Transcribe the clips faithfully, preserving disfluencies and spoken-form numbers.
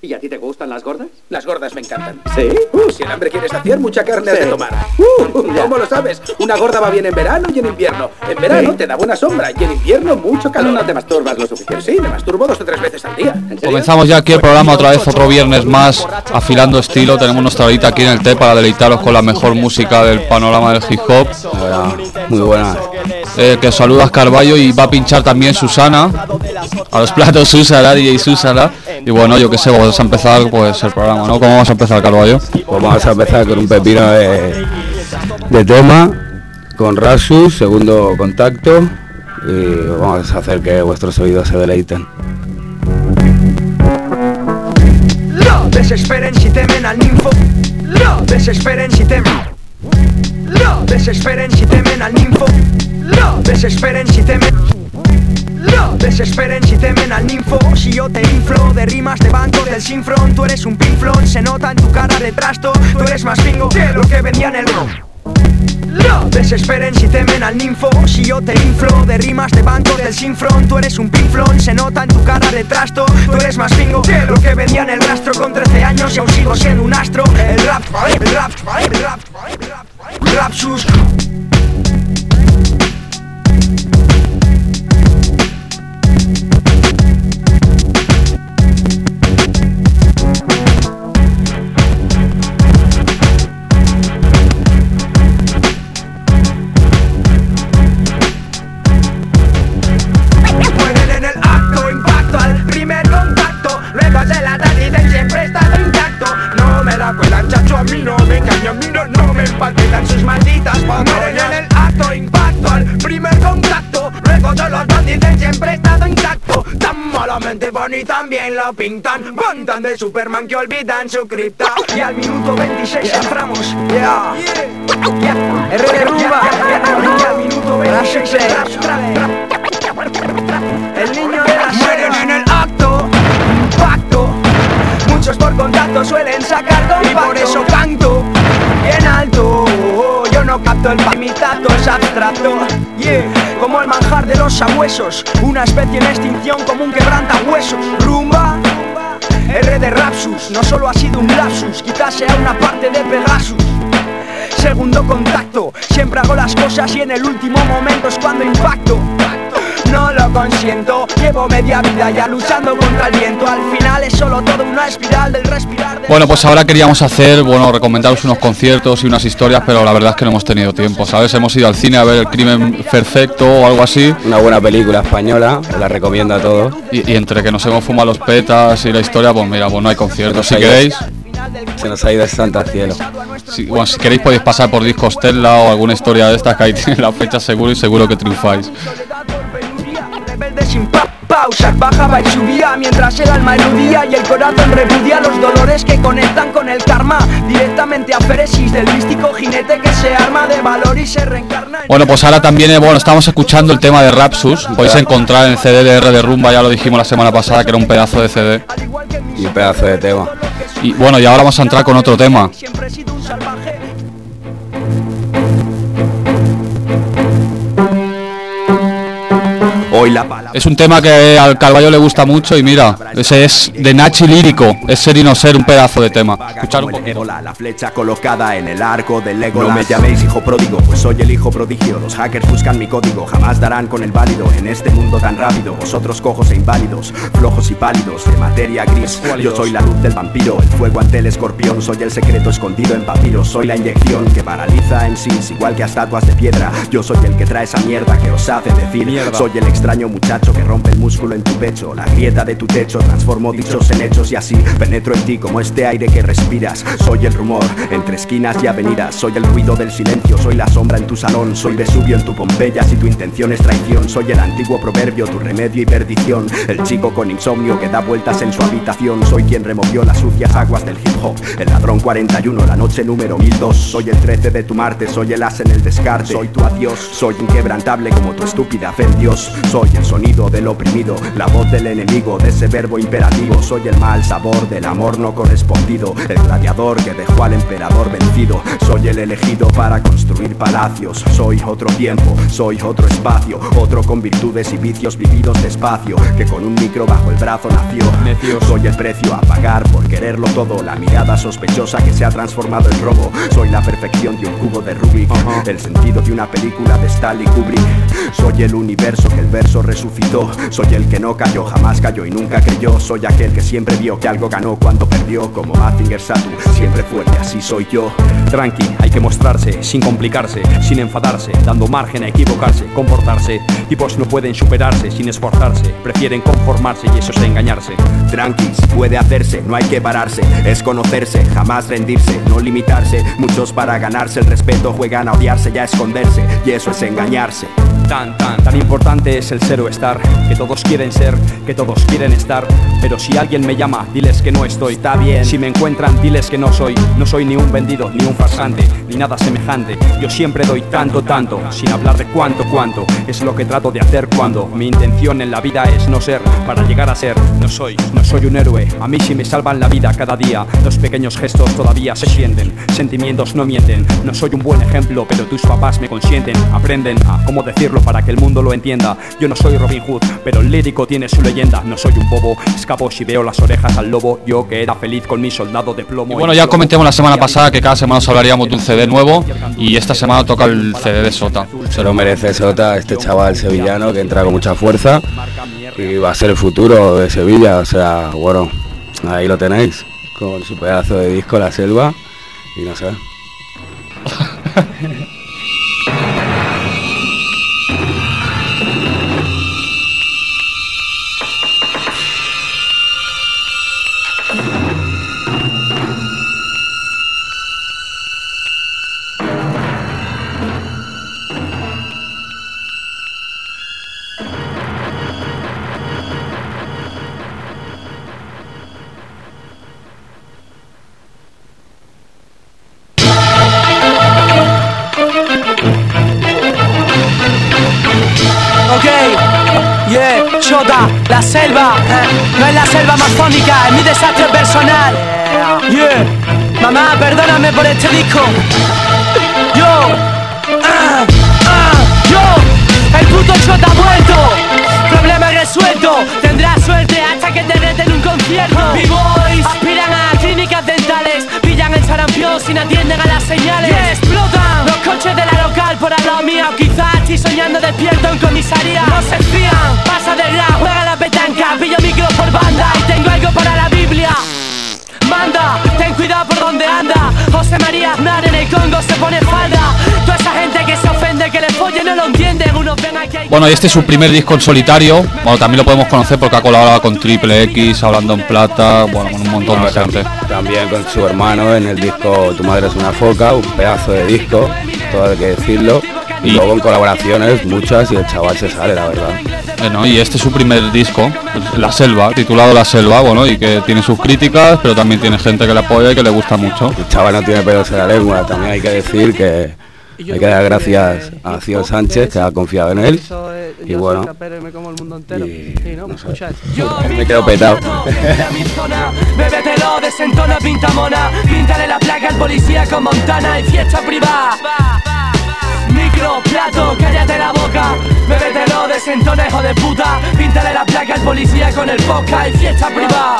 ¿Y a ti te gustan las gordas? Las gordas me encantan. ¿Sí? Uh, si el hambre quiere saciar, mucha carne has Sí. de tomar. Uh, ¿cómo lo sabes? Una gorda va bien en verano y en invierno. En verano Sí. te da buena sombra y en invierno mucho calor. No te masturbas lo suficiente. Sí, me masturbo dos o tres veces al día. ¿En serio? Comenzamos ya aquí el programa otra vez, otro viernes más, afilando estilo. Tenemos nuestra horita aquí en el T para deleitaros con la mejor música del panorama del hip hop. Hola, muy buenas. Eh, que saludas Carballo y va a pinchar también Susana. A los platos Susana, D J Susana. Y bueno, yo qué sé, vamos a empezar pues el programa, ¿no? ¿Cómo vamos a empezar, Carballo? Pues vamos a empezar con un pepino de, de tema, con Rasus, segundo contacto. Y vamos a hacer que vuestros oídos se deleiten. No desesperen si temen al ninfo. No desesperen si temen. No desesperen si temen al ninfo. No desesperen si temen. No desesperen si temen al ninfo. Si yo te inflo de rimas de bancos del Sinfront. Tú eres un pinflón, se nota en tu cara de trasto. Tú eres más pingo que lo que vendía en el rock. No desesperen si temen al ninfo. Si yo te inflo de rimas de banco del Sinfront. Tú eres un pinflón, se nota en tu cara de trasto. Tú eres más pingo que lo que vendía en el rastro. Con trece años y aún sigo siendo un astro. El rap, el rap, el rap, el rap, el rap sus. A mí no me engañan, miro, no me empaquetan sus malditas mueren en el acto, impacto al primer contacto. Luego de los dos dicen siempre he estado intacto. Tan malamente Bonnie también lo pintan. Montan de Superman que olvidan su cripta. Y al minuto veintiséis entramos. Yeah, yeah, R de rumba. Y al minuto veintiséis entramos. El niño de la mueren en el acto, impacto. Muchos por contacto suelen sacar compacto. Y por eso canto bien alto. Yo no capto el pamitato, es abstracto. Yeah, como el manjar de los sabuesos. Una especie en extinción como un quebrantahuesos. Rumba, R de Rapsus. No solo ha sido un lapsus, quizás sea una parte de Pegasus. Segundo contacto, siempre hago las cosas y en el último momento es cuando impacto. No lo consiento, llevo media vida ya luchando contra el viento. Al final es solo todo una espiral del respirar de... Bueno, pues ahora queríamos hacer, bueno, recomendaros unos conciertos y unas historias, pero la verdad es que no hemos tenido tiempo, ¿sabes? Hemos ido al cine a ver El Crimen Perfecto o algo así. Una buena película española, os la recomiendo a todos. Y, y entre que nos hemos fumado los petas y la historia, pues mira, pues no hay conciertos. Si queréis... Se nos ha ido el santo al cielo. Si, bueno, si queréis podéis pasar por Discos Tesla o alguna historia de estas que ahí tienen la fecha seguro y seguro que triunfáis. Sin pa pausas, bajaba y subía mientras el alma eludía y el corazón repudia los dolores que conectan con el karma. Directamente a Féresis del místico jinete que se arma de valor y se reencarna. Bueno, pues ahora también, eh, bueno, estamos escuchando el tema de Rapsus. Podéis encontrar en el C D de R de Rumba, ya lo dijimos la semana pasada que era un pedazo de C D. Y un pedazo de tema. Y bueno, y ahora vamos a entrar con otro tema. Siempre he sido un salvaje. Hoy la palabra. Es un tema que al Carballo le gusta mucho y mira, ese es de Nachi Lírico, es ser y no ser, un pedazo de tema. Escuchar un poquito. La flecha colocada en el arco del Legolas. No me llaméis hijo pródigo, pues soy el hijo prodigio. Los hackers buscan mi código, jamás darán con el válido. En este mundo tan rápido, vosotros cojos e inválidos, flojos y pálidos, de materia gris. Yo soy la luz del vampiro, el fuego ante el escorpión. Soy el secreto escondido en papiros, soy la inyección que paraliza en sí, igual que a estatuas de piedra. Yo soy el que trae esa mierda que os hace decir mierda. Soy el extraño muchacho que rompe el músculo en tu pecho, la grieta de tu techo, transformo dichos en hechos y así penetro en ti como este aire que respiras. Soy el rumor entre esquinas y avenidas, soy el ruido del silencio, soy la sombra en tu salón, soy Vesubio en tu Pompeya si tu intención es traición. Soy el antiguo proverbio, tu remedio y perdición, el chico con insomnio que da vueltas en su habitación. Soy quien removió las sucias aguas del hip hop, el ladrón cuarenta y uno, la noche número mil dos. Soy el trece de tu Marte, soy el as en el descarte, soy tu adiós, soy inquebrantable como tu estúpida fe en Dios. Soy Soy el sonido del oprimido, la voz del enemigo, de ese verbo imperativo. Soy el mal sabor del amor no correspondido, el gladiador que dejó al emperador vencido. Soy el elegido para construir palacios. Soy otro tiempo, soy otro espacio, otro con virtudes y vicios vividos despacio, que con un micro bajo el brazo nació. Necio, soy el precio a pagar por quererlo todo, la mirada sospechosa que se ha transformado en robo. Soy la perfección de un cubo de Rubik, uh-huh. el sentido de una película de Stanley Kubrick. Soy el universo que el verso resucitó. Soy el que no cayó, jamás cayó y nunca creyó. Soy aquel que siempre vio que algo ganó cuando perdió, como Mazinger Satu, siempre fuerte, así soy yo. Tranqui, hay que mostrarse, sin complicarse, sin enfadarse, dando margen a equivocarse, comportarse. Tipos no pueden superarse sin esforzarse, prefieren conformarse y eso es engañarse. Tranqui, puede hacerse, no hay que pararse, es conocerse, jamás rendirse, no limitarse. Muchos para ganarse el respeto juegan a odiarse y a esconderse, y eso es engañarse. Tan, tan, tan importante es el ser o estar, que todos quieren ser, que todos quieren estar. Pero si alguien me llama, diles que no estoy. Está bien. Si me encuentran, diles que no soy. No soy ni un vendido, ni un farsante, ni nada semejante. Yo siempre doy tanto, tanto, sin hablar de cuánto, cuánto. Es lo que trato de hacer cuando mi intención en la vida es no ser, para llegar a ser. No soy, no soy un héroe, a mí sí me salvan la vida cada día. Los pequeños gestos todavía se sienten, sentimientos no mienten. No soy un buen ejemplo, pero tus papás me consienten. Aprenden a cómo decirlo para que el mundo lo entienda. Yo no soy Robin Hood, pero el lírico tiene su leyenda. No soy un bobo, escapo si veo las orejas al lobo. Yo que era feliz con mi soldado de plomo. Y bueno, ya comentemos la semana pasada que cada semana os hablaríamos de un C D nuevo, y esta semana toca el C D de Sota. Se lo merece Sota, este chaval sevillano que entra con mucha fuerza y va a ser el futuro de Sevilla. O sea, bueno, ahí lo tenéis, con su pedazo de disco La Selva, y no sé. La selva, eh, no es la selva amazónica, es mi desastre personal. Yeah. Mamá, perdóname por este disco. Yo, ah, ah, yo, el puto Chota ha vuelto. Problema resuelto, tendrás suerte hasta que te reten un concierto. B-boys aspiran a clínicas dentales, pillan el sarampión sin atienden a las señales. Yeah, explotan los coches de la local por al lado mío. Quizás estoy soñando despierto en comisaría. No se fían, pasa de rap, juega la petanca, pillo micro por banda y tengo algo para la Biblia. Manda, ten cuidado por donde anda. José María Aznar en el Congo se pone falda. Toda esa gente que se ofende, que le folle, no lo entienden. Unos ven aquí. Bueno, y este es su primer disco en solitario. Bueno, también lo podemos conocer porque ha colaborado con Triple X, Hablando en Plata, bueno, con un montón de gente. También con su hermano en el disco Tu Madre es una Foca, un pedazo de disco, todo hay que decirlo. Y, y luego en colaboraciones muchas, y el chaval se sale, la verdad. Bueno, y este es su primer disco, La Selva, titulado La Selva, bueno, y que tiene sus críticas, pero también tiene gente que le apoya y que le gusta mucho. El chaval no tiene pelos en la lengua, también hay que decir que hay que dar gracias a Cío Sánchez, que ha confiado en él. Y bueno, y, no sé, me quedo petado. Bébetelo, desentona, pinta mona, píntale la placa al policía con Montana y fiesta privada. Micro, plato, cállate la boca. Bébetelo, desentona, hijo de puta. Píntale la placa al policía con el vodka y fiesta privada.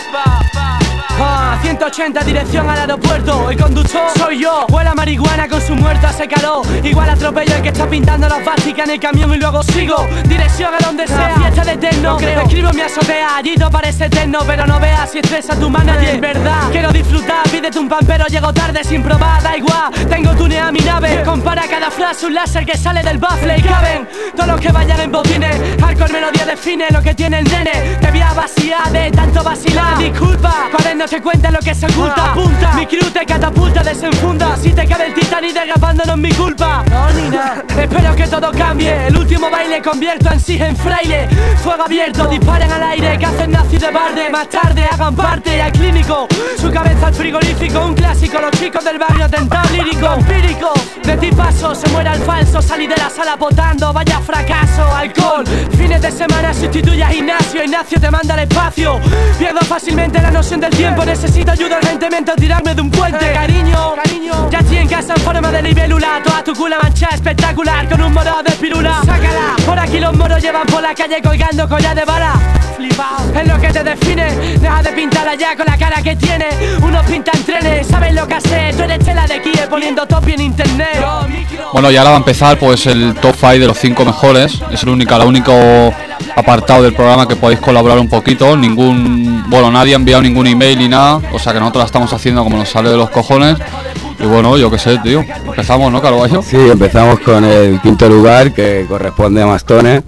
Ah, ciento ochenta dirección al aeropuerto. El conductor soy yo. Huele a marihuana con su muerto hace calor. Igual atropello el que está pintando las básicas en el camión y luego sigo dirección a donde sea. Fiesta de eterno, no creo. Escribo mi azotea, allí todo parece eterno, pero no veas si estresa tu manager. Es verdad, quiero disfrutar, pídete un pan, pero llego tarde sin probar, da igual. Tengo tuneada mi nave, compara cada frase un láser que sale del baffle y caben todos los que vayan en botines. Hardcore melodía define lo que tiene el nene. Te voy a vaciar de tanto vacilar. Disculpa, cuando te cuenta lo que se oculta. Apunta, mi crew te catapulta, desenfunda. Si te cabe el Titanic derrapando no es mi culpa. No, ni nada. Espero que todo cambie. El último baile convierto en sí en fraile. Fuego abierto, disparen al aire, que hacen nazi de barde. Más tarde hagan parte al clínico. Su cabeza frigorífico, un clásico. Los chicos del barrio tentado lírico, empírico. De ti paso, se muera el falso. Salí de la sala potando, vaya fracaso. Alcohol, fines de semana sustituye a gimnasio. Ignacio te manda al espacio. Pierdo fácilmente la noción del tiempo. Necesito ayuda urgentemente a tirarme de un puente. Cariño, cariño, ya estoy en casa en forma de libélula. Toda tu cula mancha espectacular con un moro de pirula. Sácala, por aquí los moros llevan por la calle colgando collar de bala. Flipao, es lo que te define. Deja de pintarla ya con la cara que tiene. Unos pintan trenes, ¿sabes lo que hace? Tú eres tela de Kiev poniendo top en internet. Bueno, y ahora va a empezar pues el top cinco de los cinco mejores. Es el único, el único apartado del programa que podéis colaborar un poquito. Ningún, bueno, nadie ha enviado ningún email ni nada. O sea que nosotros la estamos haciendo como nos sale de los cojones. Y bueno, yo qué sé, tío. Empezamos, ¿no, Carballo? Sí, empezamos con el quinto lugar, que corresponde a Mastone.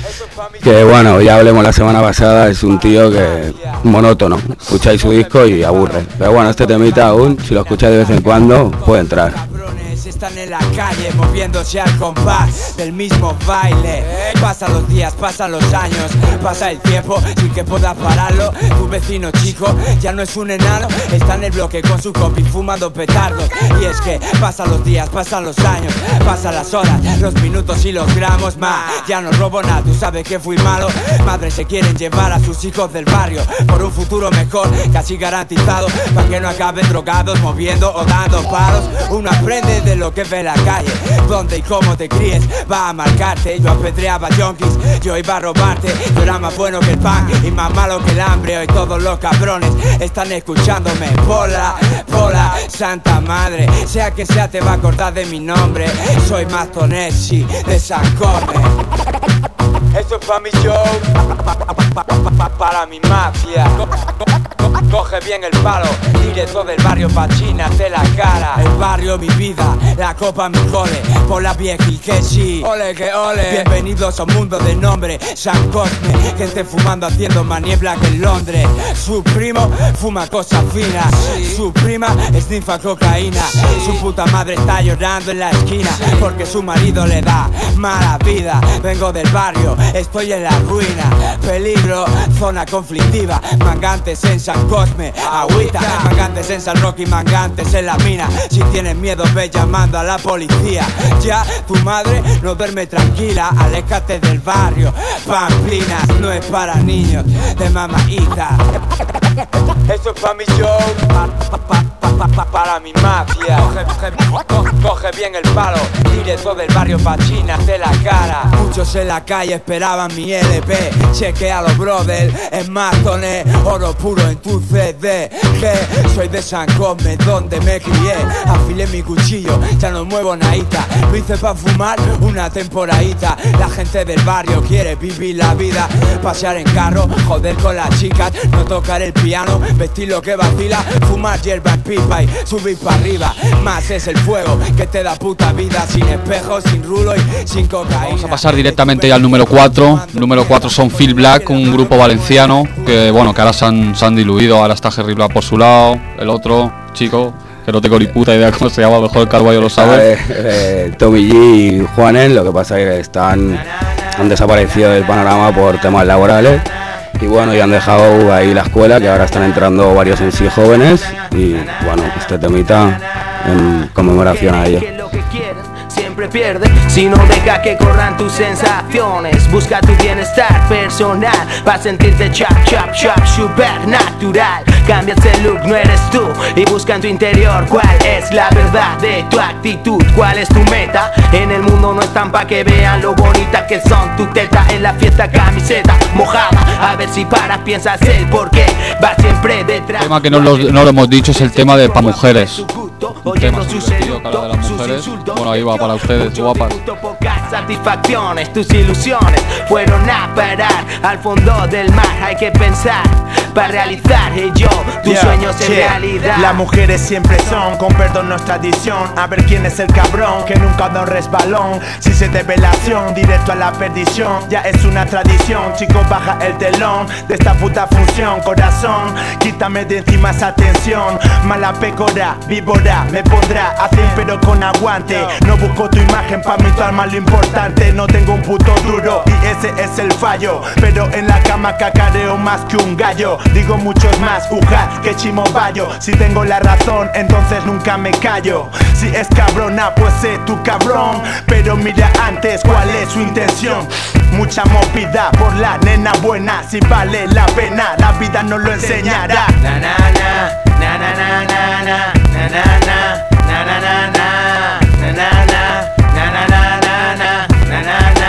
Que bueno, ya hablemos la semana pasada, es un tío que monótono. Escucháis su disco y aburre. Pero bueno, este temita aún, si lo escucháis de vez en cuando, puede entrar. Están en la calle moviéndose al compás del mismo baile. Pasan los días, pasan los años, pasa el tiempo sin que puedas pararlo. Tu vecino chico ya no es un enano, está en el bloque con su compi fumando petardos. Y es que pasan los días, pasan los años, pasan las horas, los minutos y los gramos más. Ya no robo nada, tú sabes que fui malo. Madres se quieren llevar a sus hijos del barrio por un futuro mejor, casi garantizado, para que no acaben drogados, moviendo o dando palos. Uno aprende de lo que ve en la calle, donde y cómo te críes va a marcarte. Yo apedreaba yonkis, yo iba a robarte. Yo era más bueno que el pan y más malo que el hambre. Hoy todos los cabrones están escuchándome. Pola, pola, santa madre, sea que sea te va a acordar de mi nombre. Soy Mastonesi de San Corne. Esto es pa' mi show, pa, pa, pa, pa, pa, para mi mafia. Co co co coge bien el palo, directo del barrio Pachina de la cara. El barrio mi vida, la copa mi cole, por la vieja y que sí. Ole que ole. Bienvenidos a un mundo de nombre, San Cosme. Gente fumando haciendo más niebla que en Londres. Su primo fuma cosas finas, su prima esnifa cocaína. Su puta madre está llorando en la esquina porque su marido le da mala vida. Vengo del barrio, estoy en la ruina. Peligro, zona conflictiva. Mangantes en San Cosme, agüita. Mangantes en San Roque y mangantes en la mina. Si tienes miedo ve llamando a la policía. Ya tu madre no duerme tranquila. Aléjate del barrio, Pamplinas no es para niños de mamaita. Esto es pa' mi show, pa, pa, pa, pa, pa, para mi mafia. Coge, coge, coge bien el palo, directo del barrio Pachina de la cara. Muchos en la calle esperaban mi L P. Chequea los brothers, es Mastone, oro puro en tu C D. Que soy de San Cosme, donde me crié. Afilé mi cuchillo, ya no muevo naita. Lo hice pa' fumar una temporadita. La gente del barrio quiere vivir la vida. Pasear en carro, joder con las chicas. No tocar el piano, vestir lo que vacila. Fumar hierba en pipa y subir para arriba. Más es el fuego que te da puta vida. Sin espejo, sin rulo y sin cocaína. Vamos a pasar directamente ya al número cuatro. Número cuatro son Phil Black, un grupo valenciano que bueno, que ahora se han, se han diluido. Ahora está Jerry Black por su lado. El otro chico, que no tengo ni puta idea cómo se llama, mejor el Carballo lo sabe. Eh, eh, Tommy G y Juanen, lo que pasa es que están, han desaparecido del panorama por temas laborales. Y bueno, y han dejado ahí la escuela, que ahora están entrando varios en sí jóvenes. Y bueno, este temita en conmemoración a ello. Siempre pierde si no deja que corran tus sensaciones. Busca tu bienestar personal para sentirte chap, chap, chap, supernatural. Cambia ese look, no eres tú, y busca en tu interior cuál es la verdad de tu actitud. Cuál es tu meta, en el mundo no están pa' que vean lo bonita que son tu teta. En la fiesta camiseta mojada, a ver si paras, piensas el porqué. Va siempre detrás. El tema que no lo, no lo hemos dicho es el tema de pa' mujeres. Un tema divertido, cara de las mujeres. Bueno, ahí va para ustedes, guapas. Pocas satisfacciones, tus ilusiones fueron a parar al fondo del mar. Hay que pensar para realizar ello, tus yeah, sueños en yeah. realidad. Las mujeres siempre son, con perdón no es tradición. A ver quién es el cabrón que nunca da un resbalón. Si se te ve la acción, directo a la perdición. Ya es una tradición, chicos, baja el telón de esta puta función. Corazón, quítame de encima esa tensión. Mala pecora, víbora, me pondrá a cien pero con aguante. No busco tu imagen, pa' mí tu alma lo importante. No tengo un puto duro y ese es el fallo, pero en la cama cacareo más que un gallo. digo muchos más, uja, que chimo vallo. Si tengo la razón, entonces nunca me callo. Si es cabrona, pues sé tu cabrón, pero mira antes cuál es su intención. Mucha movida por la nena buena, si vale la pena, la vida nos lo enseñará. Na na na, na na na na na, na na na, na na na na, na na na, na na na na, na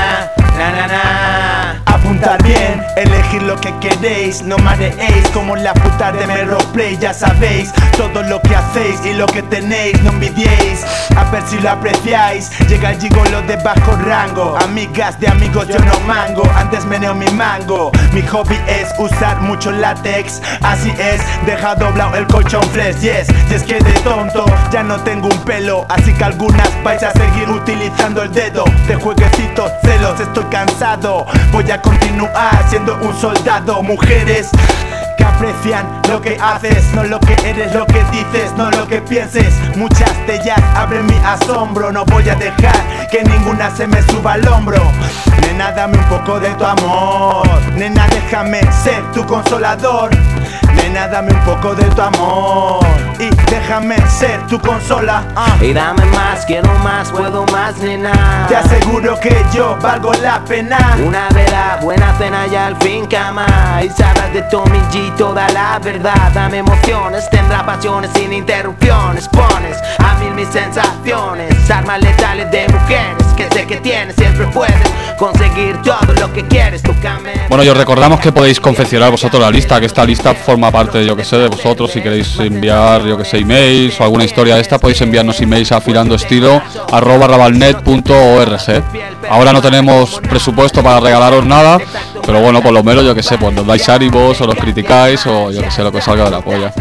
na na na. Apuntar bien, elegir lo que queréis, no mareéis como la puta de Meroplay, ya sabéis todo lo que hacéis y lo que tenéis, no envidiéis, a ver si lo apreciáis. Llega el gigolo de bajo rango, amigas de amigos yo no mango, antes meneo mi mango. Mi hobby es usar mucho látex, así es, deja doblado el colchón flex, yes. Y es que de tonto ya no tengo un pelo, así que algunas vais a seguir utilizando el dedo. De jueguecitos, celos, estoy cansado, voy a continuar siendo un soldado. Mujeres que aprecian lo que haces, no lo que eres, lo que dices, no lo que pienses. Muchas de ellas abren mi asombro, no voy a dejar que ninguna se me suba al hombro. Nena, dame un poco de tu amor, nena, déjame ser tu consolador. Nena, dame un poco de tu amor y déjame ser tu consola. uh. Y dame más, quiero más, puedo más, nena. Te aseguro que yo valgo la pena. Una vela, buena cena y al fin cama. Y sabrás de Tommy G toda la verdad. Dame emociones, tendrá pasiones sin interrupciones. Pones a mil mis sensaciones, armas letales de mujeres que sé que tienes. Siempre puedes conseguir todo lo que quieres, tócame. Bueno, y os recordamos que podéis confeccionar vosotros la lista, que esta lista forma parte, yo que sé, de vosotros. Si queréis enviar, yo que sé, emails o alguna historia de esta, podéis enviarnos emails a afilandoestilo arroba rabalnet punto org. Ahora no tenemos presupuesto para regalaros nada, pero bueno, por lo menos, yo que sé, pues nos dais ánimos o nos criticáis o yo que sé, lo que salga de la polla.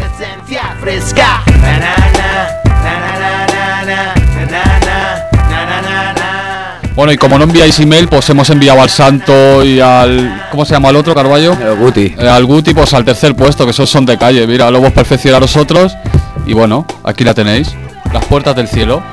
Bueno, y como no enviáis email, pues hemos enviado al Santo y al... ¿cómo se llama el otro, Carballo? El Guti. Eh, al Guti, pues al tercer puesto, que esos son de calle. Mira, lo hemos perfeccionado nosotros. Y bueno, aquí la tenéis. Las puertas del cielo.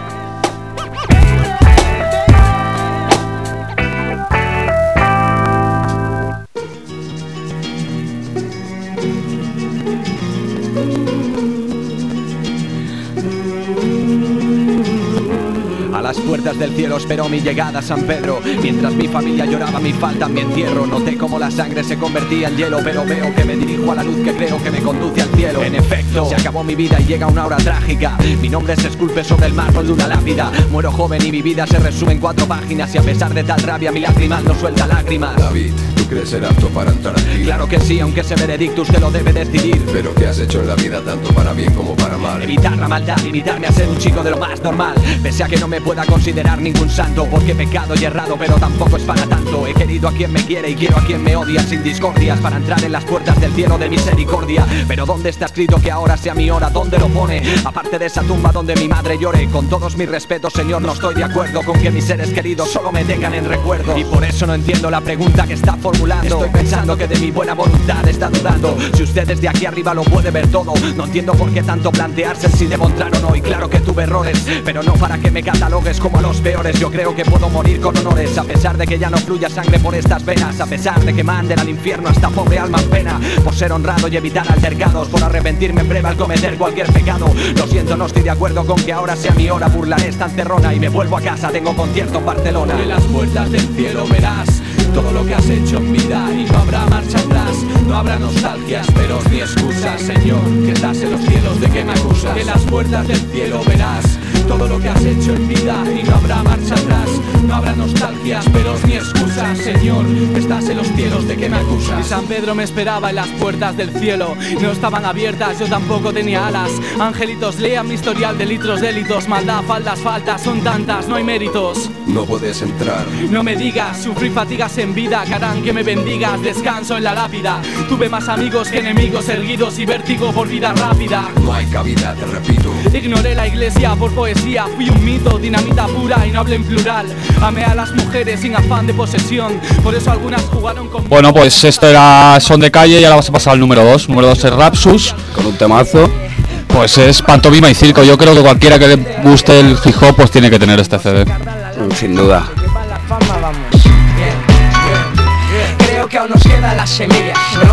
A las puertas del cielo esperó mi llegada a San Pedro. Mientras mi familia lloraba mi falta en mi entierro, noté como la sangre se convertía en hielo, pero veo que me dirijo a la luz que creo que me conduce al cielo. En efecto, se acabó mi vida y llega una hora trágica. Mi nombre se esculpe sobre el mármol de una lápida. Muero joven y mi vida se resume en cuatro páginas, y a pesar de tal rabia mi lágrima no suelta lágrimas. David, ¿tú crees ser apto para entrar aquí? Claro que sí, aunque ese veredicto usted lo debe decidir. Pero ¿qué has hecho en la vida tanto para bien como para mal? Evitar la maldad, limitarme a ser un chico de lo más normal. Pese a que no me pueda considerar ningún santo, porque he pecado y errado, pero tampoco es para tanto. He querido a quien me quiere y quiero a quien me odia, sin discordias, para entrar en las puertas del cielo de misericordia. Pero ¿dónde está escrito que ahora sea mi hora? ¿Dónde lo pone? Aparte de esa tumba donde mi madre llore. Con todos mis respetos, señor, no estoy de acuerdo con que mis seres queridos solo me tengan en recuerdo. Y por eso no entiendo la pregunta que está formulando. Estoy pensando que de mi buena voluntad está dudando. Si usted desde aquí arriba lo puede ver todo, no entiendo por qué tanto plantearse si debo entrar o no. Y claro que tuve errores, pero no para que me catalogues como a los peores. Yo creo que puedo morir con honores, a pesar de que ya no fluya sangre por estas venas, a pesar de que manden al infierno hasta pobre alma en pena, por ser honrado y evitar altercados, por arrepentirme en breve al cometer cualquier pecado. Lo siento, no estoy de acuerdo con que ahora sea mi hora. Burlaré esta encerrona y me vuelvo a casa, tengo concierto en Barcelona. En las puertas del cielo verás todo lo que has hecho en vida y no habrá marcha atrás, no habrá nostalgias, pero ni excusas, Señor, que estás en los cielos, ¿de qué me acusas? En las puertas del cielo verás todo lo que has hecho en vida y no habrá marcha atrás, no habrá nostalgias, pero ni excusas, Señor, que estás en los cielos, ¿de qué me acusas? Y San Pedro me esperaba en las puertas del cielo, no estaban abiertas, yo tampoco tenía alas. Angelitos, lean mi historial de litros, delitos, maldad, faldas, faltas, son tantas, no hay méritos. No puedes entrar. No me digas, sufrí fatigas en vida, que harán que me bendigas, descanso en la lápida. Tuve más amigos que enemigos erguidos y vértigo por vida rápida. No hay cabida, te repito. Ignoré la iglesia por poesía, fui un mito, dinamita pura y no hablé en plural. Amé a las mujeres sin afán de posesión, por eso algunas jugaron con... Bueno, pues esto era Son de Calle y ahora vamos a pasar al número dos. Número dos es Rapsus, con un temazo. Pues es pantomima y circo. Yo creo que cualquiera que le guste el hip hop pues tiene que tener este C D. Sin duda. Creo que aún nos quedan las semillas, ¿no?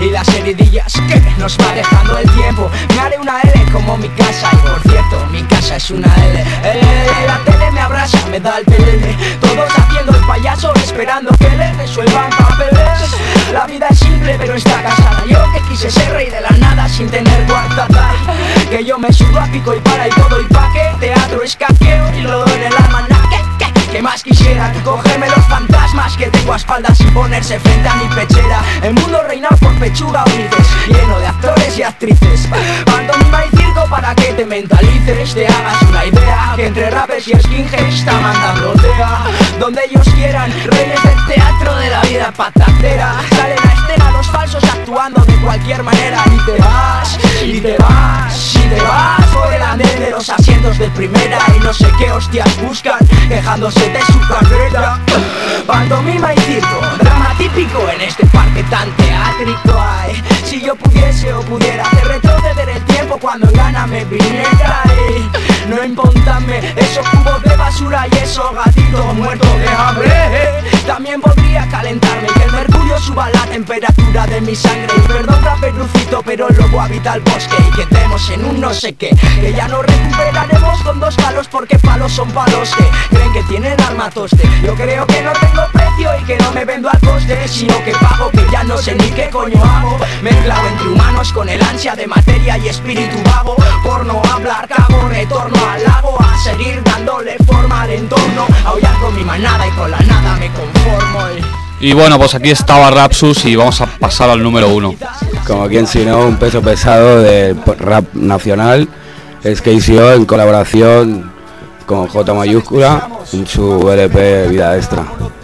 y las heridillas que nos va dejando el tiempo. Me haré una L como mi casa y por cierto, mi casa es una L. L, la tele me abraza, me da el pelele. Todos haciendo el payaso esperando que le resuelvan papeles. La vida es simple pero está casada. Yo que quise ser rey de la nada sin tener guardada. Que yo me subo a pico y para y todo y pa' que teatro escaqueo y lo doy en el alma. ¿Qué más quisiera? Cogerme los fantasmas que tengo a espaldas y ponerse frente a mi pechera. El mundo reinado por pechuga unices, lleno de actores y actrices. Pantomima y circo para que te mentalices, te hagas una idea que entre rappers y skinheads está mandando aldea. Donde ellos quieran, reyes del teatro de la vida patatera. Salen a escena los falsos actuando de cualquier manera. Y te vas, y te vas, y te vas por el andén de los asientos de primera. Y no sé qué hostias buscan, quejándose de su carrera. Pantomima y circo, drama típico en este parque tan teátrico. Ay, si yo pudiese o pudiera hacer retroceder el tiempo cuando en gana me viniera. Ay, no importame esos cubos de basura y esos gatitos muertos de hambre. También podría calentarme y que el mercurio suba la temperatura de mi sangre. Y perdón Raperucito, pero el lobo habita el bosque y quedemos en un no sé qué, que ya no recuperaremos con dos palos porque palos son palos que creen que tienen armatoste. Yo creo que no tengo precio y que no me vendo al coste, sino que pago que ya no sé ni qué coño hago. Mezclado entre humanos con el ansia de materia y espíritu vago. Por no hablar cago, retorno al lago a seguir dándole forma al entorno. Aullar con mi manada y con la nada me conformo y... Y bueno, pues aquí estaba Rapsus y vamos a pasar al número uno. Como quien si no, un peso pesado del rap nacional es K C O en colaboración con J mayúscula en su L P Vida Extra.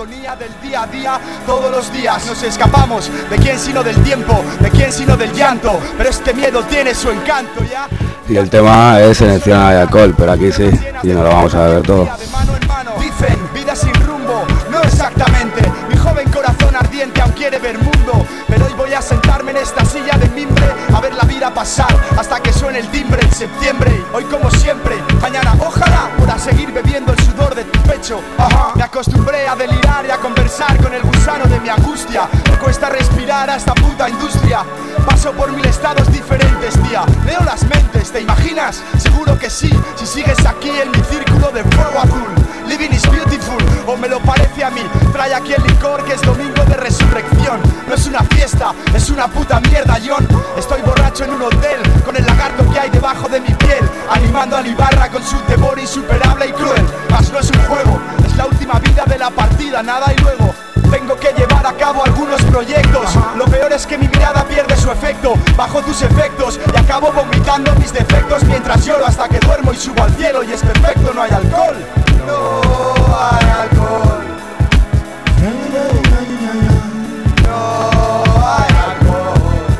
Del día a día, todos los días nos escapamos. ¿De quién sino del tiempo? ¿De quién sino del llanto? Pero este miedo tiene su encanto, ¿ya? Y el tema es Selección de alcohol, pero aquí sí, y no lo vamos a ver todo. Dicen, vida sin rumbo, no exactamente. Mi joven corazón ardiente aún quiere ver mundo. Pero hoy voy a sentarme en esta silla de mimbre, a ver la vida pasar hasta que suene el timbre en septiembre. Hoy como siempre, mañana ojalá pueda seguir bebiendo el sudor de tu pecho. Ajá. Me acostumbré a delirar y a conversar con el gusano de mi angustia. Me cuesta respirar a esta puta industria. Paso por mil estados diferentes, tía. Leo las mentes, ¿te imaginas? Seguro que sí, si sigues aquí en mi círculo de fuego azul. Living is beautiful, o me lo parece a mí. Trae aquí el licor que es domingo de resurrección. No es una fiesta, es una puta mierda, John. Estoy borracho en un hotel, con el lagarto que hay debajo de mi piel, animando a Ibarra con su temor insuperable y cruel. Mas no es un juego, es la última vida de la partida, nada y luego tengo que llevar a cabo algunos proyectos. Lo peor es que mi mirada pierde su efecto bajo tus efectos y acabo vomitando mis defectos mientras lloro hasta que duermo y subo al cielo y es perfecto, no hay alcohol. No hay alcohol. No hay alcohol.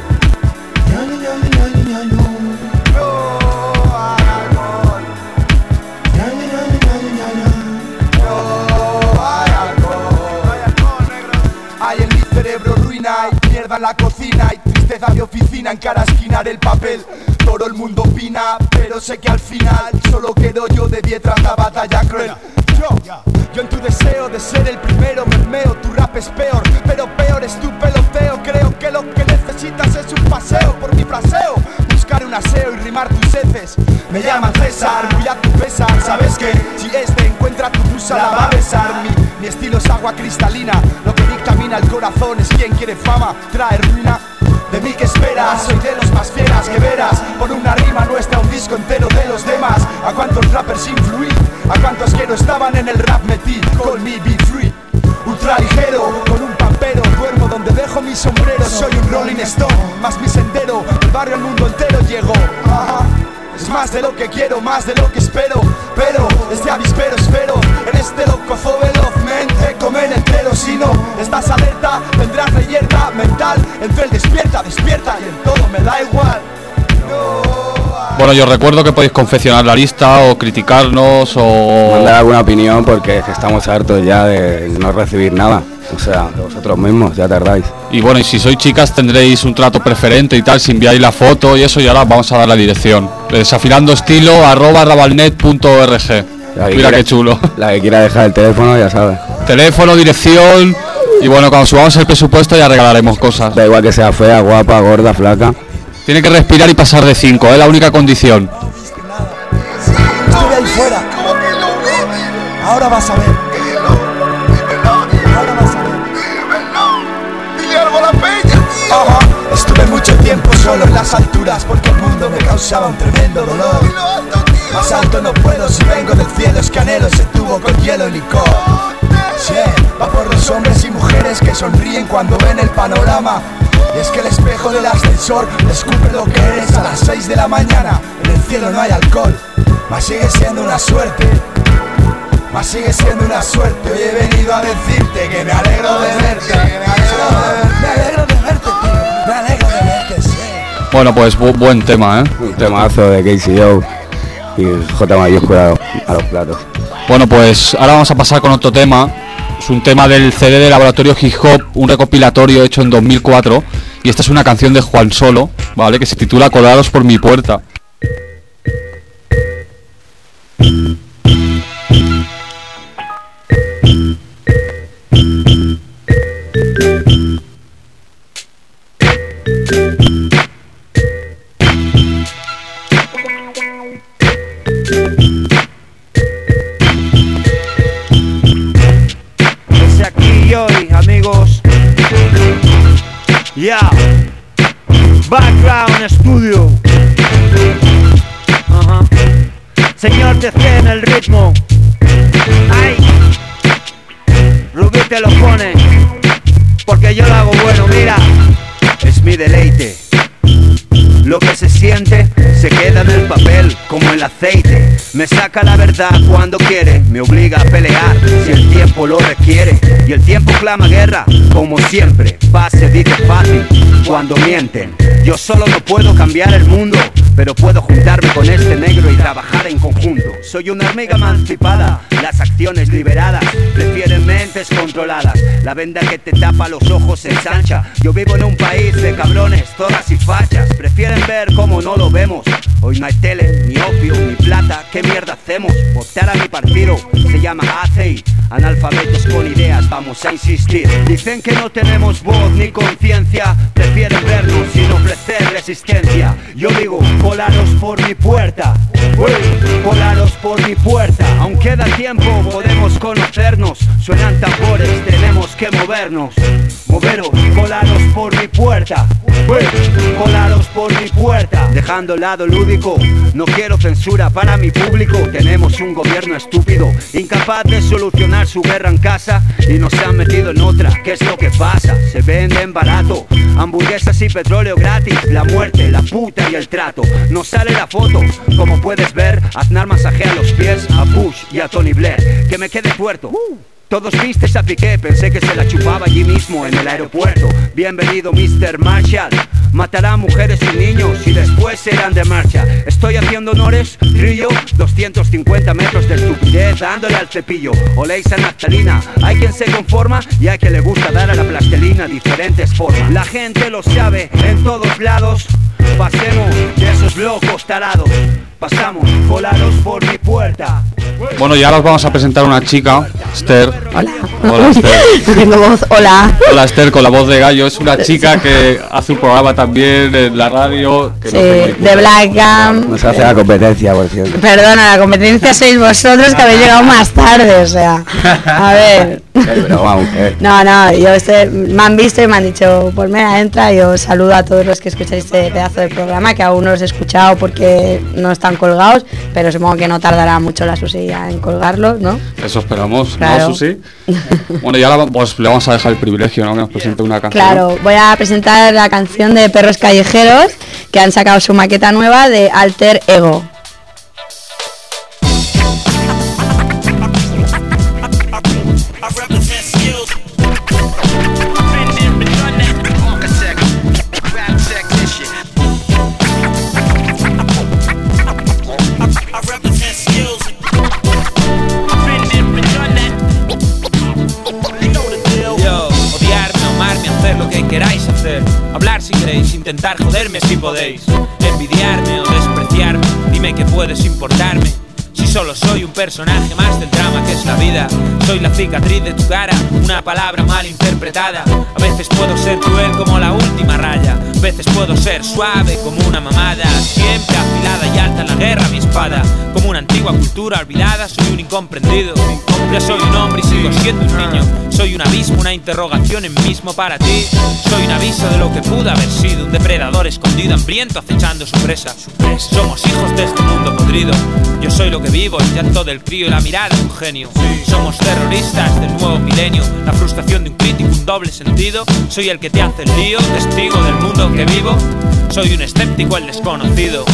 Mierda en la cocina y tristeza de oficina en cada esquina del papel. Todo el mundo opina, pero sé que al final solo quedo yo de pie tras la batalla cruel. Yo, yo en tu deseo de ser el primero me meo, tu rap es peor, pero peor es tu peloteo. Creo que lo que necesitas es un paseo por mi fraseo, buscar un aseo y rimar tus heces. Me llaman César, muy a tu pesar, sabes que si este encuentra tu musa la va a besar. Mi, mi estilo es agua cristalina, lo que dictamina el corazón es quien quiere fama, trae ruina. De mí que esperas, soy de los más fieras que verás. Por una rima nuestra, un disco entero de los demás. A cuántos rappers influí, a cuántos que no estaban en el rap metí. Call me be free, ultra ligero, con un pampero. Duermo donde dejo mi sombrero, soy un Rolling Stone. Más mi sendero, el barrio al mundo entero llego. Ajá. Es más de lo que quiero, más de lo que espero. Pero este avispero espero en este loco zoo velozmente comen entero. Si no estás alerta, tendrás reyerta mental. Entre el despierta, despierta y en todo me da igual. No. Bueno, yo recuerdo que podéis confeccionar la lista o criticarnos o... mandar alguna opinión porque es que estamos hartos ya de no recibir nada. O sea, de vosotros mismos, ya tardáis. Y bueno, y si sois chicas tendréis un trato preferente y tal, si enviáis la foto y eso, y ahora vamos a dar la dirección. Desafilando estilo arroba rabalnet punto org. Mira quiera, qué chulo. La que quiera dejar el teléfono ya sabe. Teléfono, dirección, Y bueno, cuando subamos el presupuesto ya regalaremos cosas. Da igual que sea fea, guapa, gorda, flaca. Tiene que respirar y pasar de cinco, es la única condición. Estoy ahí fuera. Ahora vas a ver. Ahora vas a ver. Dile algo a la peña, tío. Ajá. Estuve mucho tiempo solo en las alturas porque el mundo me causaba un tremendo dolor. Más alto no puedo si vengo del cielo, es que anhelo ese tubo con hielo y licor. Sí, va por los hombres y mujeres que sonríen cuando ven el panorama. Y es que el espejo del ascensor escupe lo que eres a las seis de la mañana. En el cielo no hay alcohol, mas sigue siendo una suerte. Mas sigue siendo una suerte. Hoy he venido a decirte que me alegro de verte. Me alegro de verte, tío. Me alegro de verte, sí. Bueno, pues bu buen tema, ¿eh? Un temazo de K C O y J mayúscula a los platos. Bueno, pues ahora vamos a pasar con otro tema. Es un tema del C D de Laboratorio Hip Hop, un recopilatorio hecho en dos mil cuatro. Y esta es una canción de Juan Solo, ¿vale? Que se titula Colados por mi puerta. Ya, yeah. Background Studio. Ajá. Señor T C en el ritmo. Ay, Rubí te lo pone, porque yo lo hago bueno, mira. Es mi deleite. Lo que se siente se queda en el papel como el aceite. Me saca la verdad cuando quiere, me obliga a pelear si el tiempo lo requiere. Y el tiempo clama guerra, como siempre. Paz se dice fácil cuando mienten. Yo solo no puedo cambiar el mundo, pero puedo juntarme con este negro y trabajar en conjunto. Soy una hormiga emancipada, las acciones liberadas prefieren mentes controladas. La venda que te tapa los ojos se ensancha. Yo vivo en un país de cabrones, zorras y fachas. Prefieren ver como no lo vemos. Hoy no hay tele, ni opio, ni plata. ¿Qué mierda hacemos? Votar a mi partido se llama A C I. Analfabetos con ideas, vamos a insistir. Dicen que no tenemos voz ni conciencia. Prefieren vernos sin ofrecer resistencia. Yo digo, colaros por mi puerta. Colaros por mi puerta. Aún queda tiempo, podemos conocernos. Suenan tambores, tenemos que movernos. Moveros, colaros por mi puerta. Colaros por mi puerta. Dejando el lado lúdico, no quiero censura para mi público. Tenemos un gobierno estúpido, incapaz de solucionar su guerra en casa, y nos han metido en otra. ¿Qué es lo que pasa? Se venden barato, hamburguesas y petróleo gratis. La muerte, la puta y el trato. No sale la foto, como puedes ver. Aznar masajea los pies a Bush y a Tony Blair. Que me quede tuerto. Todos vistes a Piqué, pensé que se la chupaba allí mismo en el aeropuerto. Bienvenido mister Marshall. Matará a mujeres y niños y después serán de marcha. Estoy haciendo honores, trillo, doscientos cincuenta metros de estupidez dándole al cepillo. Oléis a naftalina, hay quien se conforma y hay quien le gusta dar a la plastelina diferentes formas. La gente lo sabe en todos lados. Pasemos de esos locos tarados. Pasamos, colaros por mi puerta. Bueno, y ahora os vamos a presentar a una chica, Esther. Hola. Hola, Esther. No tengo voz, hola. Hola, Esther, con la voz de gallo. Es una chica que hace un programa también en la radio. Que sí, no de Black Gam. Nos hace la competencia, por cierto. Perdona, la competencia sois vosotros que habéis llegado más tarde, o sea. A ver. No, no, yo este, me han visto y me han dicho, pues mira, entra. Yo saludo a todos los que escucháis este pedazo de programa, que aún no os he escuchado porque no están colgados, pero supongo que no tardará mucho la Susi en colgarlos, ¿no? Eso esperamos, claro. ¿No, Susi? Bueno, y ahora pues, le vamos a dejar el privilegio, ¿no? Que nos presente una canción. Claro, voy a presentar la canción de Perros Callejeros, que han sacado su maqueta nueva de Alter Ego. Queráis hacer, hablar si queréis, intentar joderme si podéis, envidiarme o despreciarme, dime que puedes importarme. Si solo soy un personaje más del drama que es la vida. Soy la cicatriz de tu cara, una palabra mal interpretada. A veces puedo ser cruel como la última raya, a veces puedo ser suave como una mamada. Siempre afilada y alta en la guerra mi espada, como una antigua cultura olvidada. Soy un incomprendido, ya soy un hombre y sigo siendo un niño. Soy un abismo, una interrogación en mismo para ti. Soy un aviso de lo que pudo haber sido, un depredador escondido, hambriento, acechando su presa. Somos hijos de este mundo podrido. Yo soy lo que vivo, el llanto del crío y la mirada de un genio. Somos terroristas del nuevo milenio, la frustración de un crítico, un doble sentido. Soy el que te hace el lío, testigo del mundo que vivo. Soy un escéptico, el desconocido.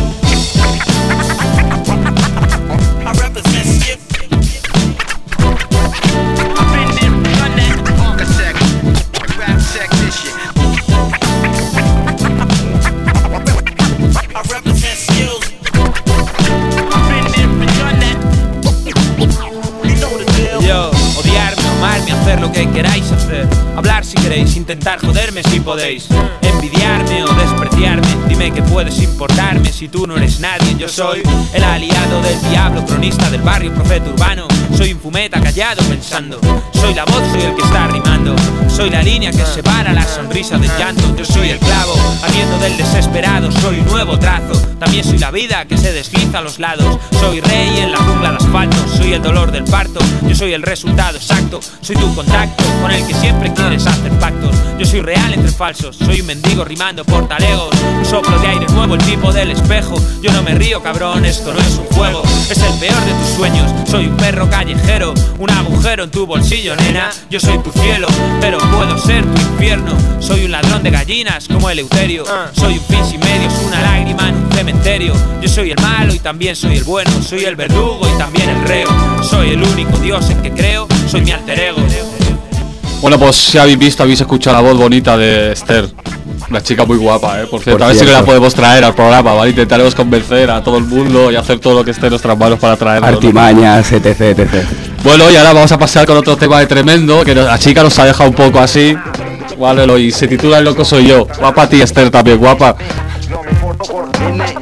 Yo, odiarme, amarme, hacer lo que queráis hacer. Hablar si queréis, intentar joderme si podéis. Envidiarme o despreciarme, dime que puedes importarme si tú no eres nadie. Yo soy el aliado del diablo, cronista del barrio, profeta urbano. Soy un fumeta callado pensando, soy la voz, soy el que está rimando. Soy la línea que separa la sonrisa del llanto. Yo soy el clavo, aliento del desesperado. Soy un nuevo trazo, también soy la vida que se desliza a los lados. Soy rey en la jungla de asfalto, soy el dolor del parto. Yo soy el resultado exacto, soy tu contacto con el que siempre quieres hacer pactos. Yo soy real entre falsos, soy un mendigo rimando por talegos. Un soplo de aire nuevo, el tipo del espejo. Yo no me río, cabrón, esto no es un juego, es el peor de tus sueños. Soy un perro callejero, un agujero en tu bolsillo, nena. Yo soy tu cielo, pero puedo ser tu infierno. Soy un ladrón de gallinas como Eleuterio. Soy un fin sin medios, una lágrima en un cementerio. Yo soy el malo y también soy el bueno. Soy el verdugo y también el reo. Soy el único Dios en que creo, soy mi alter ego. Bueno, pues si habéis visto, habéis escuchado la voz bonita de Esther. Una chica muy guapa, ¿eh? Por cierto, Por a ver si cierto. la podemos traer al programa, ¿vale? Intentaremos convencer a todo el mundo y hacer todo lo que esté en nuestras manos para traerla. Artimañas, etc, etcétera. Bueno, y ahora vamos a pasar con otro tema de tremendo, que la chica nos ha dejado un poco así, ¿vale? Y se titula El loco soy yo. Guapa a ti, Esther, también, guapa. No me importa nada,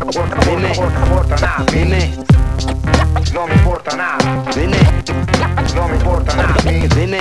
vine. No me importa nada, vine. No me importa nada, vine.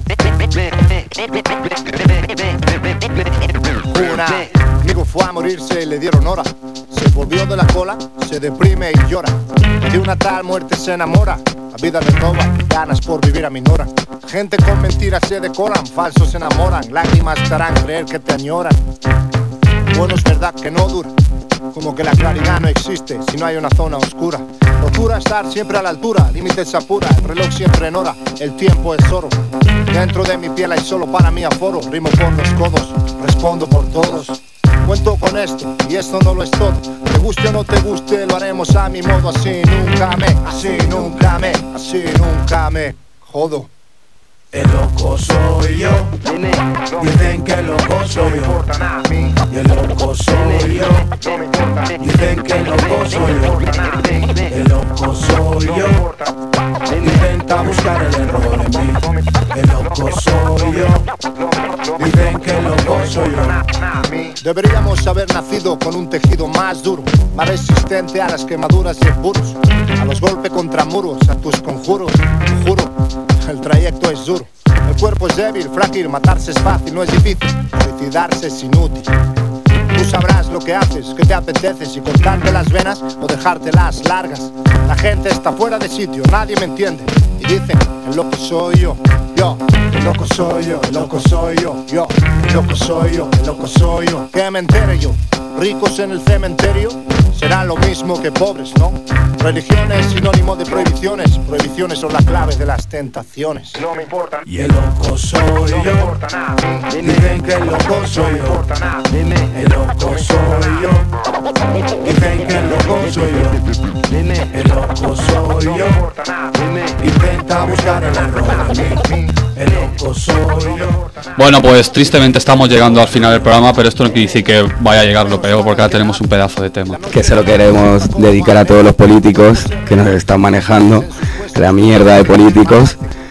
Un amigo fue a morirse y le dieron hora. Se volvió de la cola, se deprime y llora. De una tal muerte se enamora. La vida le roba, ganas por vivir aminoran. Gente con mentiras se decoran, falsos se enamoran. Lágrimas te harán creer que te añoran. Bueno, es verdad que no dura, como que la claridad no existe si no hay una zona oscura. Procura estar siempre a la altura, límites apura, el reloj siempre en hora, el tiempo es oro. Dentro de mi piel hay solo para mí aforo, rimo por los codos, respondo por todos. Cuento con esto, y esto no lo es todo. Te guste o no te guste, lo haremos a mi modo. Así nunca me, así nunca me, así nunca me jodo. El loco soy yo, dicen que el loco soy yo, y el loco soy yo, dicen que el loco soy yo, el loco soy yo, intenta buscar el error en mí, el loco soy yo, dicen que el loco soy yo. Deberíamos haber nacido con un tejido más duro, más resistente a las quemaduras y emburos, a los golpes contra muros, a tus conjuros, te juro, el trayecto es duro. El cuerpo es débil, frágil, matarse es fácil, no es difícil, suicidarse es inútil. Tú sabrás lo que haces, que te apetece, si cortarte las venas o dejártelas largas. La gente está fuera de sitio, nadie me entiende, y dicen, el loco soy yo, yo. El loco soy yo, el loco soy yo, yo. El loco soy yo, el loco soy yo. Que me entere yo, ricos en el cementerio serán lo mismo que pobres, ¿no? Religión es sinónimo de prohibiciones, prohibiciones son la clave de las tentaciones. No me importa. Y el loco soy yo, dicen que el loco soy yo, el loco soy yo, dicen que el loco soy yo, el loco soy yo, intenta buscar el error en mí, el loco soy yo. Bueno, pues tristemente estamos llegando al final del programa, pero esto no quiere decir que vaya a llegar lo peor, porque ahora tenemos un pedazo de tema. Que se lo queremos dedicar a todos los políticos que nos están manejando, la mierda de políticos.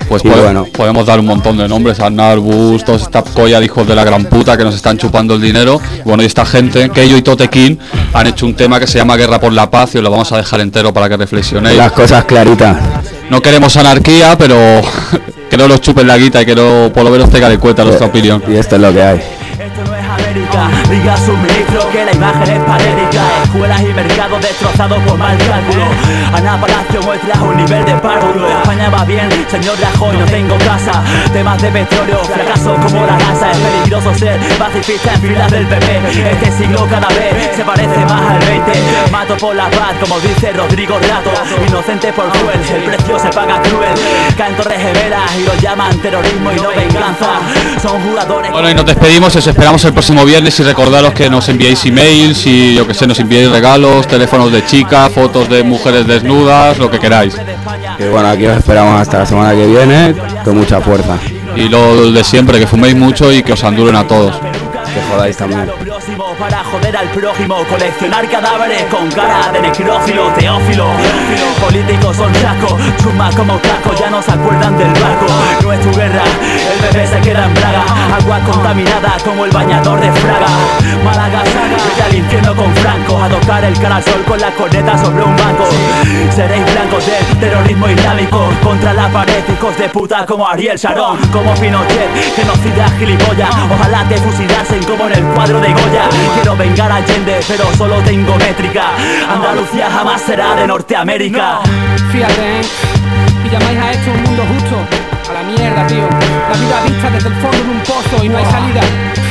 Pues Y pode- bueno. podemos dar un montón de nombres, Aznar, Bus, toda esta colla de hijos de la gran puta que nos están chupando el dinero. Bueno, y esta gente, Keio y Totequín, han hecho un tema que se llama Guerra por la Paz y os lo vamos a dejar entero para que reflexionéis. Las cosas claritas. No queremos anarquía, pero que no los chupen la guita y que no, por lo menos tenga de cuenta nuestra opinión. Y esto es lo que hay. Diga su ministro que la imagen es patética. Escuelas y mercados destrozados por mal cálculo. Ana Palacio muestra un nivel de párvulo. España va bien, señor Rajoy, no tengo casa. Temas de petróleo, fracaso como la NASA. Es peligroso ser pacifista en filas del P P. Este siglo cada vez se parece más al veinte. Mato por la paz, como dice Rodrigo Rato. Inocente por cruel, el precio se paga cruel. Caen torres gemelas y lo llaman terrorismo y no venganza. Son jugadores. Bueno, y nos despedimos, os esperamos el próximo viernes y recordaros que nos enviéis emails y yo que sé, nos enviéis regalos, teléfonos de chicas, fotos de mujeres desnudas, lo que queráis. Y bueno, aquí os esperamos hasta la semana que viene con mucha fuerza. Y lo de siempre, que fuméis mucho y que os anduren a todos. Que jodáis también. Para joder al prójimo, coleccionar cadáveres con cara de necrófilo, teófilo. Políticos son chascos, chuma como casco, ya no se acuerdan del barco. No es tu guerra, el bebé se queda en Braga. Agua contaminada como el bañador de Fraga. Málaga saga, vete al infierno con Franco. A tocar el cara al sol con la corneta sobre un banco. Seréis blancos del terrorismo islámico. Contra la pared, hijos de puta como Ariel Sharon. Como Pinochet, genocida gilipollas. Ojalá te fusilasen como en el cuadro de Goya. Quiero vengar a Allende, pero solo tengo métrica. Andalucía jamás será de Norteamérica. Fíjate, ¿eh? Y llamáis a esto un mundo justo. A la mierda, tío. La vida vista desde el fondo de un pozo y no hay salida.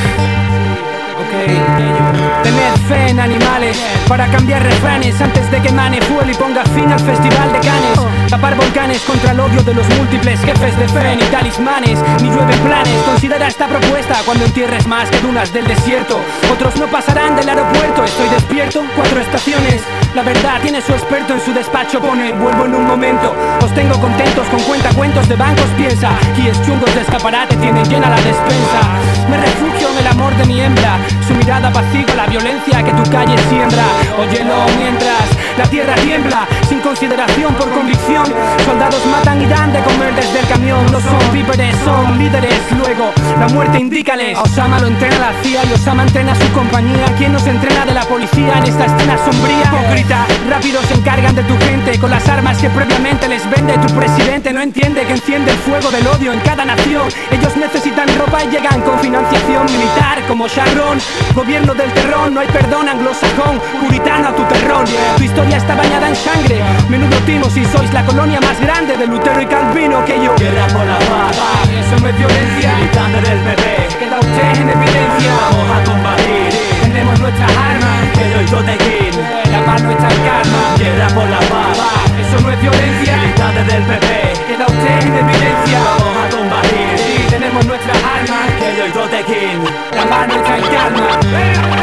Ok. Tened fe en animales para cambiar refranes antes de que mane fuel y ponga fin al festival de Cannes. Tapar volcanes contra el odio de los múltiples jefes de fe ni talismanes, ni llueven planes. Considera esta propuesta cuando entierres más que dunas del desierto. Otros no pasarán del aeropuerto. Estoy despierto, cuatro estaciones. La verdad tiene su experto en su despacho. Pone, vuelvo en un momento. Os tengo contentos con cuentacuentos de bancos. Piensa, guíes chungos de escaparate tienen llena la despensa. Me refugio en el amor de mi hembra. Su mirada apacigua la violencia que tu calle siembra. Óyelo mientras la tierra tiembla. Sin consideración por convicción. Soldados matan y dan de comer desde el camión. No son víveres, son líderes. Luego, la muerte indícales. A Osama lo entrena la C I A y Osama entrena su compañía. ¿Quién nos entrena de la policía en esta escena sombría? Hipócrita, rápido se encargan de tu gente con las armas que previamente les vende tu presidente. No entiende que enciende el fuego del odio en cada nación. Ellos necesitan ropa y llegan con financiación militar como Sharon. Gobierno del terror, no hay perdón anglosajón. Puritano a tu terror. Tu historia está bañada en sangre. Menudo timo si sois la colonia más grande de Lutero y Calvino que yo. Guerra por la paz, eso no es violencia. Militante del P P, queda usted en evidencia. Vamos a combatir, tenemos nuestras armas. Que yo y Totequín, la paz no está en calma. Guerra por la paz, eso no es violencia. Militante del P P, queda usted en evidencia. Vamos a combatir, sí, tenemos nuestras armas. Que yo y Totequín, la paz no está en calma.